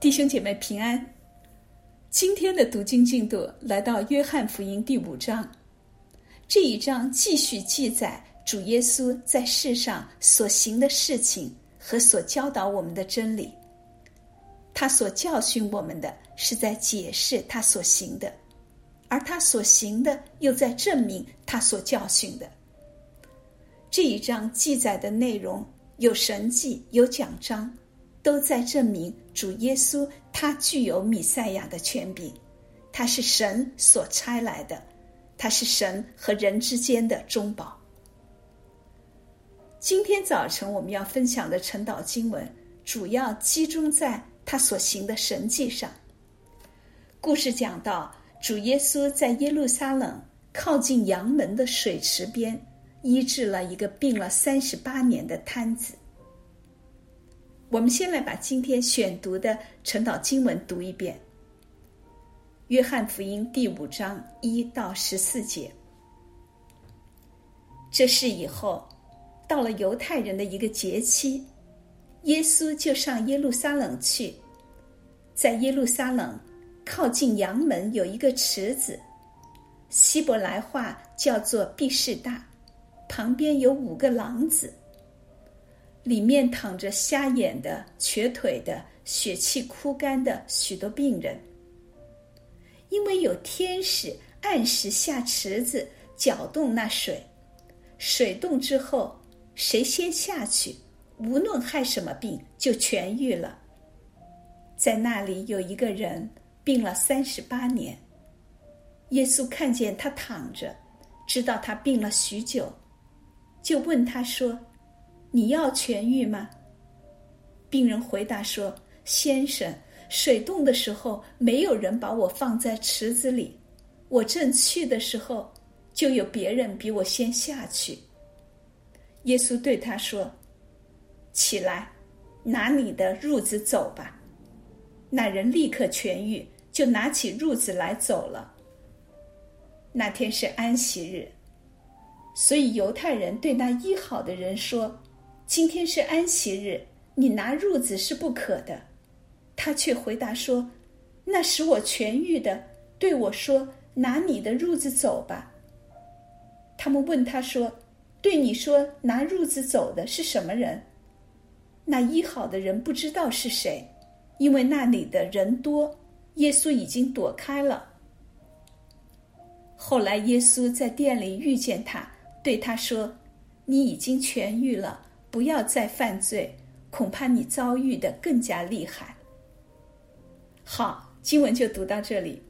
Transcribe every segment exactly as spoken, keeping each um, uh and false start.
弟兄姐妹平安。今天的读经进度来到约翰福音第五章，这一章继续记载主耶稣在世上所行的事情和所教导我们的真理。他所教训我们的是在解释他所行的，而他所行的又在证明他所教训的。这一章记载的内容有神迹，有奖章，都在证明主耶稣他具有弥赛亚的权柄，他是神所差来的，他是神和人之间的中保。今天早晨我们要分享的晨祷经文主要集中在他所行的神迹上。故事讲到主耶稣在耶路撒冷靠近阳门的水池边医治了一个病了三十八年的瘫子。我们先来把今天选读的晨祷经文读一遍。约翰福音第五章一到十四节。这事以后，到了犹太人的一个节期，耶稣就上耶路撒冷去。在耶路撒冷靠近阳门有一个池子，希伯来话叫做毕士大，旁边有五个廊子，里面躺着瞎眼的、瘸腿的、血气枯干的许多病人。因为有天使按时下池子搅动那水，水动之后，谁先下去，无论害什么病，就痊愈了。在那里有一个人病了三十八年，耶稣看见他躺着，知道他病了许久，就问他说：你要痊愈吗？病人回答说：先生，水动的时候没有人把我放在池子里，我正去的时候，就有别人比我先下去。耶稣对他说：起来，拿你的褥子走吧。那人立刻痊愈，就拿起褥子来走了。那天是安息日，所以犹太人对那医好的人说：今天是安息日，你拿褥子是不可的。他却回答说：那使我痊愈的对我说，拿你的褥子走吧。他们问他说：对你说拿褥子走的是什么人？那医好的人不知道是谁，因为那里的人多，耶稣已经躲开了。后来耶稣在店里遇见他，对他说：你已经痊愈了，不要再犯罪，恐怕你遭遇的更加厉害。好，经文就读到这里。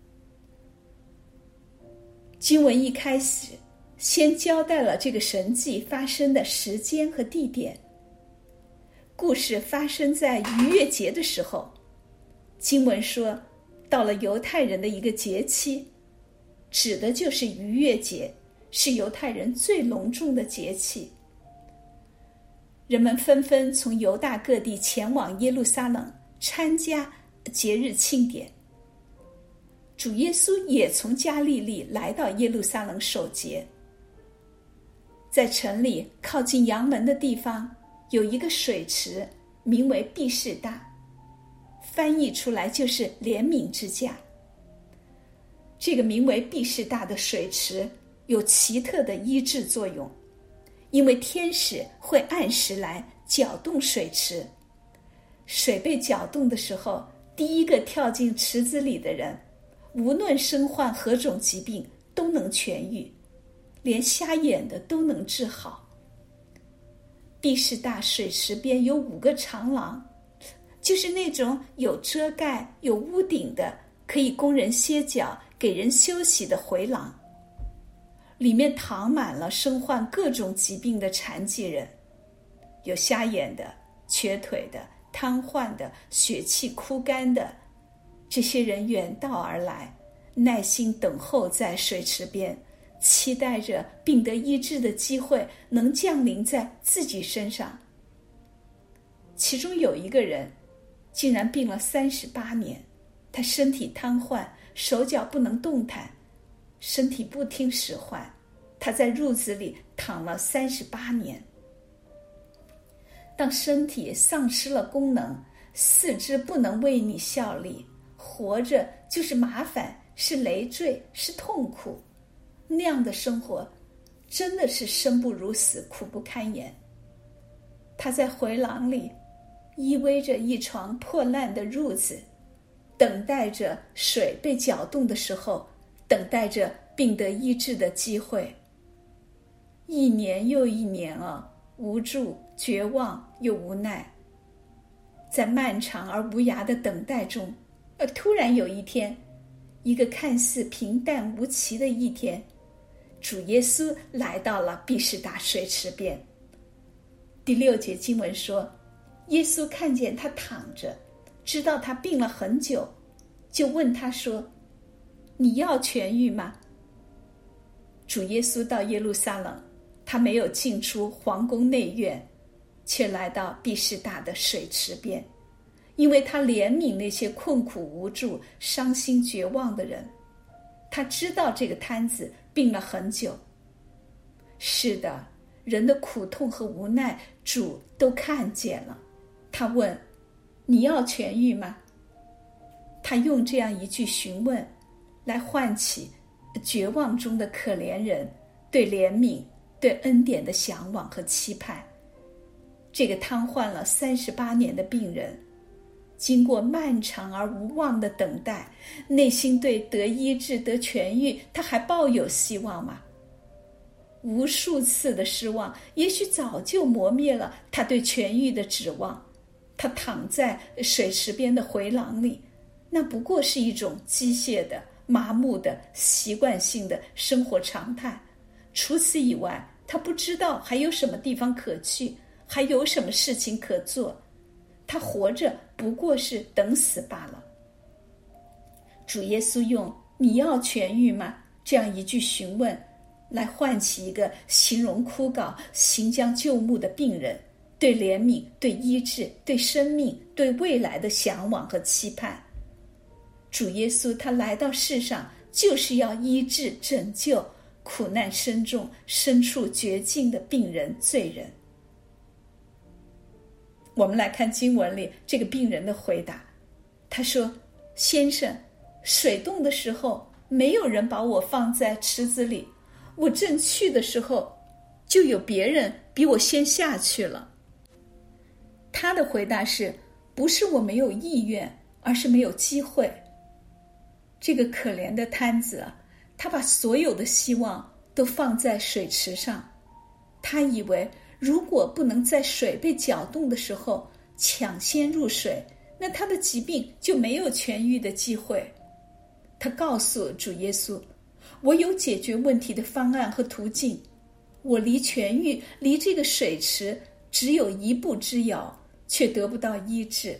经文一开始先交代了这个神迹发生的时间和地点。故事发生在逾越节的时候，经文说到了犹太人的一个节期，指的就是逾越节，是犹太人最隆重的节气。人们纷纷从犹大各地前往耶路撒冷参加节日庆典。主耶稣也从加利利来到耶路撒冷守节。在城里靠近阳门的地方有一个水池，名为毕士大，翻译出来就是怜悯之家。这个名为毕士大的水池有奇特的医治作用，因为天使会按时来搅动水池，水被搅动的时候，第一个跳进池子里的人，无论身患何种疾病都能痊愈，连瞎眼的都能治好。毕士大水池边有五个长廊，就是那种有遮盖有屋顶的，可以供人歇脚给人休息的回廊，里面躺满了身患各种疾病的残疾人，有瞎眼的、瘸腿的、瘫痪的、血气枯干的。这些人远道而来，耐心等候在水池边，期待着病得医治的机会能降临在自己身上。其中有一个人竟然病了三十八年，他身体瘫痪，手脚不能动弹，身体不听使唤，他在褥子里躺了三十八年。当身体丧失了功能， 四肢不能为你效力，活着就是麻烦，是累赘，是痛苦。那样的生活真的是生不如死，苦不堪言。他在回廊里依偎着一床破烂的褥子，等待着水被搅动的时候，等待着病得医治的机会。一年又一年啊，无助、绝望又无奈。在漫长而无涯的等待中，而突然有一天，一个看似平淡无奇的一天，主耶稣来到了毕士大水池边。第六节经文说，耶稣看见他躺着，知道他病了很久，就问他说，你要痊愈吗？主耶稣到耶路撒冷，他没有进出皇宫内院，却来到毕士大的水池边，因为他怜悯那些困苦无助、伤心绝望的人。他知道这个摊子病了很久。是的，人的苦痛和无奈，主都看见了。他问，你要痊愈吗？他用这样一句询问来唤起绝望中的可怜人对怜悯、对恩典的向往和期盼。这个瘫痪了三十八年的病人，经过漫长而无望的等待，内心对得医治、得痊愈，他还抱有希望吗？无数次的失望，也许早就磨灭了他对痊愈的指望。他躺在水池边的回廊里，那不过是一种机械的、麻木的、习惯性的生活常态。除此以外，他不知道还有什么地方可去，还有什么事情可做。他活着不过是等死罢了。主耶稣用你要痊愈吗这样一句询问，来唤起一个形容枯槁、行将就木的病人对怜悯、对医治、对生命、对未来的向往和期盼。主耶稣他来到世上，就是要医治、拯救苦难深重、身处绝境的病人、罪人。我们来看经文里这个病人的回答，他说，先生，水冻的时候没有人把我放在池子里，我正去的时候就有别人比我先下去了。他的回答是，不是我没有意愿，而是没有机会。这个可怜的摊子啊，他把所有的希望都放在水池上。他以为如果不能在水被搅动的时候抢先入水，那他的疾病就没有痊愈的机会。他告诉主耶稣，我有解决问题的方案和途径，我离痊愈、离这个水池只有一步之遥，却得不到医治。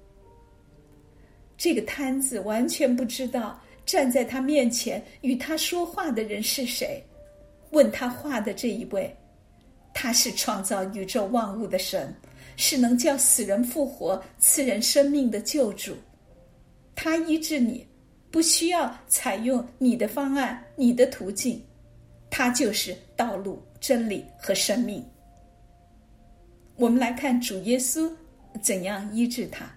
这个摊子完全不知道站在他面前与他说话的人是谁。问他话的这一位，他是创造宇宙万物的神，是能叫死人复活、赐人生命的救主。他医治你，不需要采用你的方案、你的途径，他就是道路、真理和生命。我们来看主耶稣怎样医治他。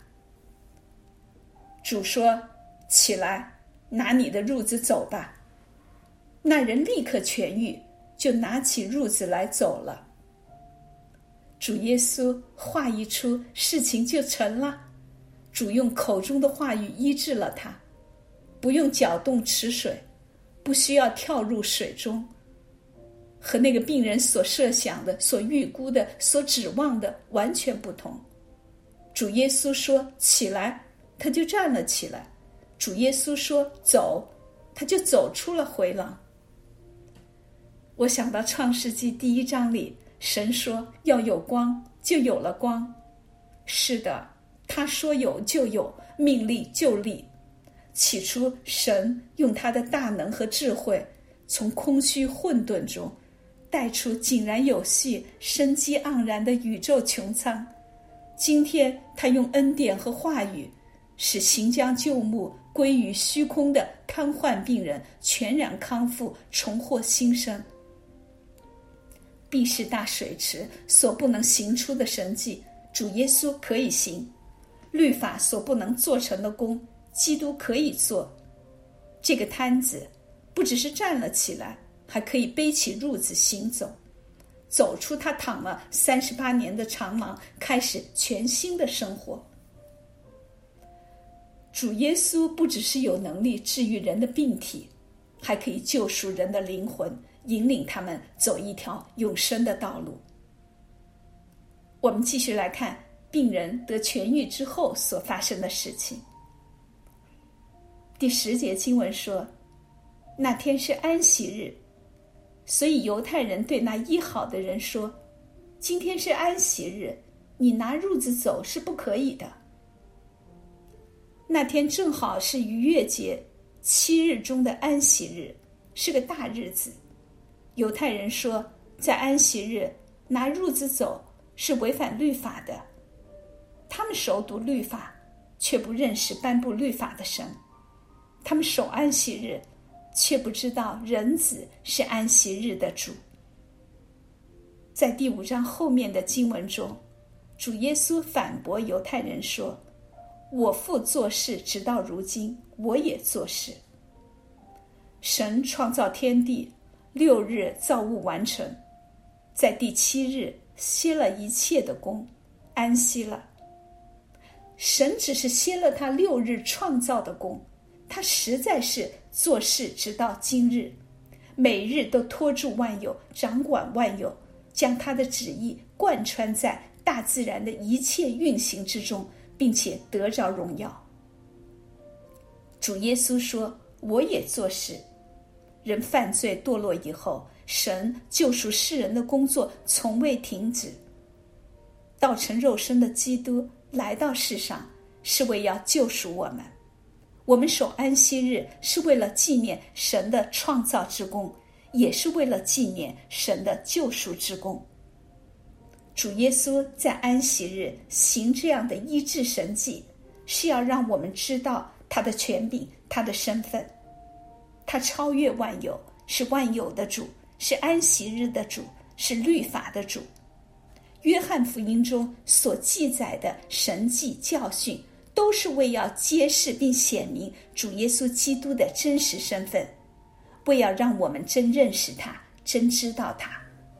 主说，起来，拿你的褥子走吧。那人立刻痊愈，就拿起褥子来走了。主耶稣话一出，事情就成了。主用口中的话语医治了他，不用搅动池水，不需要跳入水中。和那个病人所设想的、所预估的、所指望的完全不同。主耶稣说起来，他就站了起来。主耶稣说走，他就走出了回廊。我想到创世纪第一章里，神说要有光，就有了光。是的，他说有就有，命立就立。起初神用他的大能和智慧，从空虚混沌中带出井然有序、生机盎然的宇宙穹苍。今天他用恩典和话语，使行将就木、归于虚空的瘫痪病人全然康复，重获新生。毕士大水池所不能行出的神迹，主耶稣可以行。 律法所不能做成的工，基督可以做。这个摊子不只是站了起来，还可以背起褥子行走，走出他躺了三十八年的长廊，开始全新的生活。主耶稣不只是有能力治愈人的病体，还可以救赎人的灵魂，引领他们走一条永生的道路。我们继续来看病人得痊愈之后所发生的事情。第十节经文说，那天是安息日，所以犹太人对那医好的人说，今天是安息日，你拿褥子走是不可以的。那天正好是逾越节七日中的安息日，是个大日子。犹太人说，在安息日拿褥子走是违反律法的。他们熟读律法，却不认识颁布律法的神。他们守安息日，却不知道人子是安息日的主。在第五章后面的经文中，主耶稣反驳犹太人说，我父做事直到如今，我也做事。神创造天地，六日造物完成，在第七日歇了一切的工，安息了。神只是歇了他六日创造的工，他实在是做事直到今日，每日都托住万有，掌管万有，将他的旨意贯穿在大自然的一切运行之中，并且得着荣耀。主耶稣说，我也做事。人犯罪堕落以后，神救赎世人的工作从未停止。道成肉身的基督来到世上，是为要救赎我们。我们守安息日，是为了纪念神的创造之功，也是为了纪念神的救赎之功。主耶稣在安息日行这样的医治神迹，是要让我们知道他的权柄，他的身份。他超越万有，是万有的主，是安息日的主，是律法的主。约翰福音中所记载的神迹教训，都是为要揭示并显明主耶稣基督的真实身份，为要让我们真认识他，真知道他。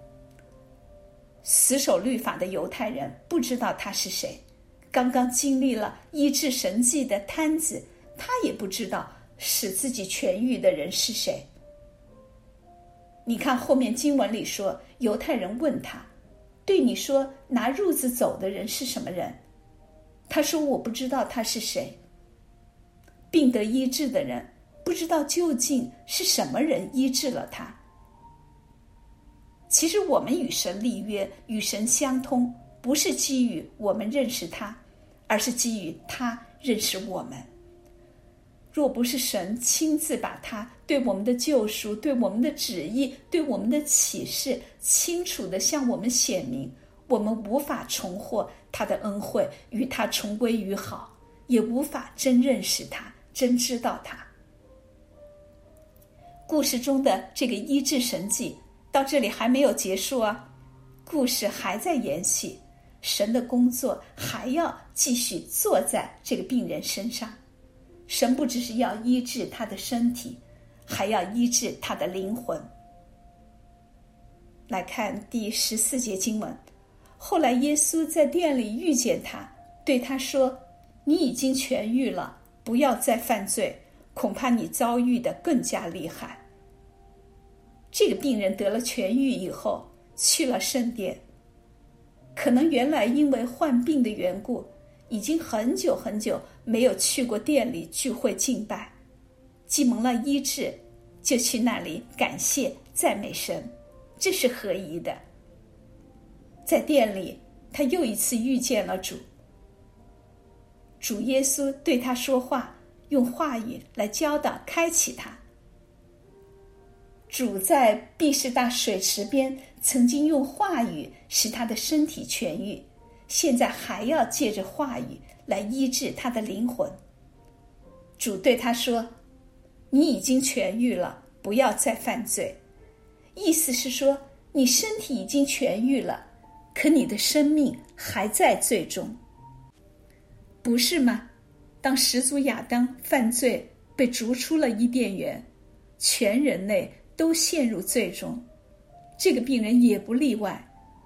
死守律法的犹太人不知道他是谁，刚刚经历了医治神迹的摊子，他也不知道使自己痊愈的人是谁。你看后面经文里说，犹太人问他，对你说拿褥子走的人是什么人？他说，我不知道他是谁。病得医治的人不知道究竟是什么人医治了他。其实我们与神立约，与神相通，不是基于我们认识他，而是基于他认识我们。若不是神亲自把他对我们的救赎，对我们的旨意，对我们的启示清楚地向我们显明，我们无法重获他的恩惠，与他重归于好，也无法真认识他，真知道他。故事中的这个医治神迹到这里还没有结束啊，故事还在延续，神的工作还要继续做在这个病人身上。神不只是要医治他的身体，还要医治他的灵魂。来看第十四节经文，后来耶稣在店里遇见他，对他说，你已经痊愈了，不要再犯罪，恐怕你遭遇的更加厉害。这个病人得了痊愈以后，去了圣殿，可能原来因为患病的缘故，已经很久很久没有去过店里聚会敬拜，既蒙了医治，就去那里感谢赞美神，这是合宜的。在店里，他又一次遇见了主。主耶稣对他说话，用话语来教导开启他。主在毕士大水池边曾经用话语使他的身体痊愈，现在还要借着话语来医治他的灵魂。主对他说，你已经痊愈了，不要再犯罪。意思是说，你身体已经痊愈了，可你的生命还在罪中。 不是吗？当始祖亚当犯罪被逐出了伊甸园，全人类都陷入罪中，这个病人也不例外。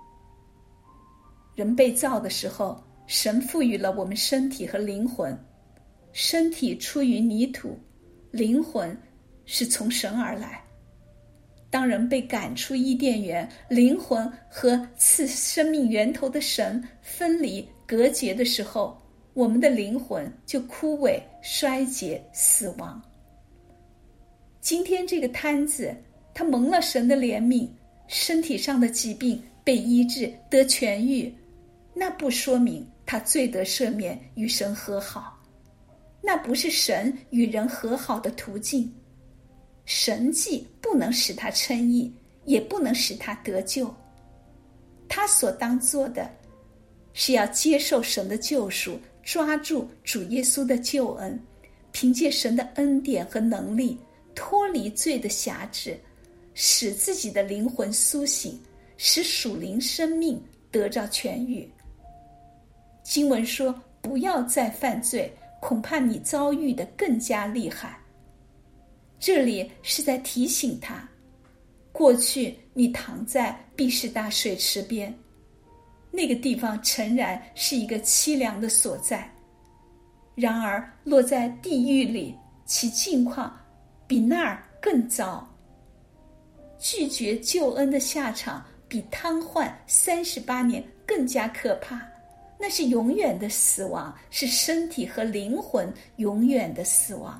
人被造的时候，神赋予了我们身体和灵魂，身体出于泥土，灵魂是从神而来。当人被赶出伊甸园，灵魂和赐生命源头的神分离隔绝的时候，我们的灵魂就枯萎、衰竭、死亡。今天这个摊子，他蒙了神的怜悯，身体上的疾病被医治得痊愈，那不说明他罪得赦免与神和好，那不是神与人和好的途径。神迹不能使他称义，也不能使他得救。他所当做的是要接受神的救赎，抓住主耶稣的救恩，凭借神的恩典和能力脱离罪的辖制，使自己的灵魂苏醒，使属灵生命得着痊愈。经文说，不要再犯罪，恐怕你遭遇的更加厉害。这里是在提醒他，过去你躺在毕士大水池边，那个地方诚然是一个凄凉的所在，然而落在地狱里，其境况比那儿更糟。拒绝救恩的下场比瘫痪三十八年更加可怕，那是永远的死亡，是身体和灵魂永远的死亡。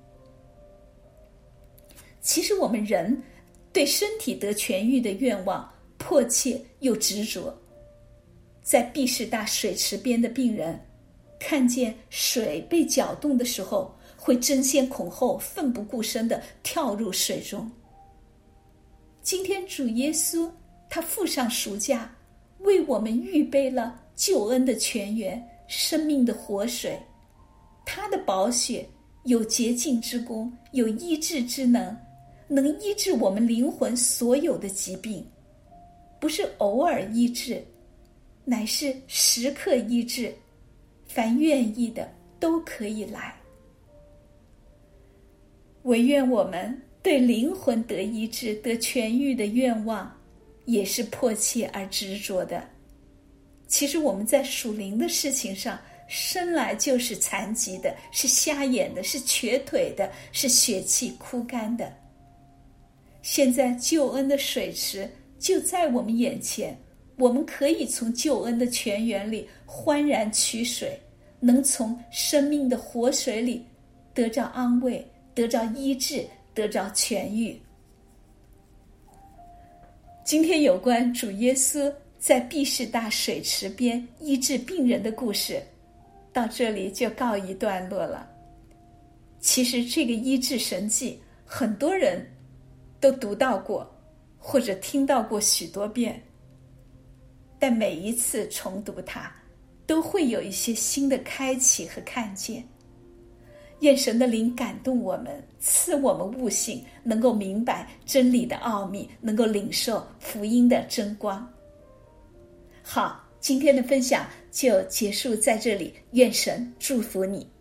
其实我们人对身体得痊愈的愿望迫切又执着。在毕士大水池边的病人看见水被搅动的时候，会争先恐后奋不顾身地跳入水中。今天主耶稣他付上赎价，为我们预备了救恩的泉源，生命的活水。他的宝血有洁净之功，有医治之能，能医治我们灵魂所有的疾病，不是偶尔医治，乃是时刻医治。凡愿意的都可以来。唯愿我们对灵魂得医治、得痊愈的愿望也是迫切而执着的。其实我们在属灵的事情上生来就是残疾的，是瞎眼的，是瘸腿的，是血气枯干的。现在救恩的水池就在我们眼前，我们可以从救恩的泉源里欢然取水，能从生命的活水里得着安慰，得着医治，得着痊愈。今天有关主耶稣在毕士大水池边医治病人的故事到这里就告一段落了。其实这个医治神迹很多人都读到过或者听到过许多遍，但每一次重读它都会有一些新的开启和看见。愿神的灵感动我们，赐我们悟性，能够明白真理的奥秘，能够领受福音的真光。好，今天的分享就结束在这里，愿神祝福你。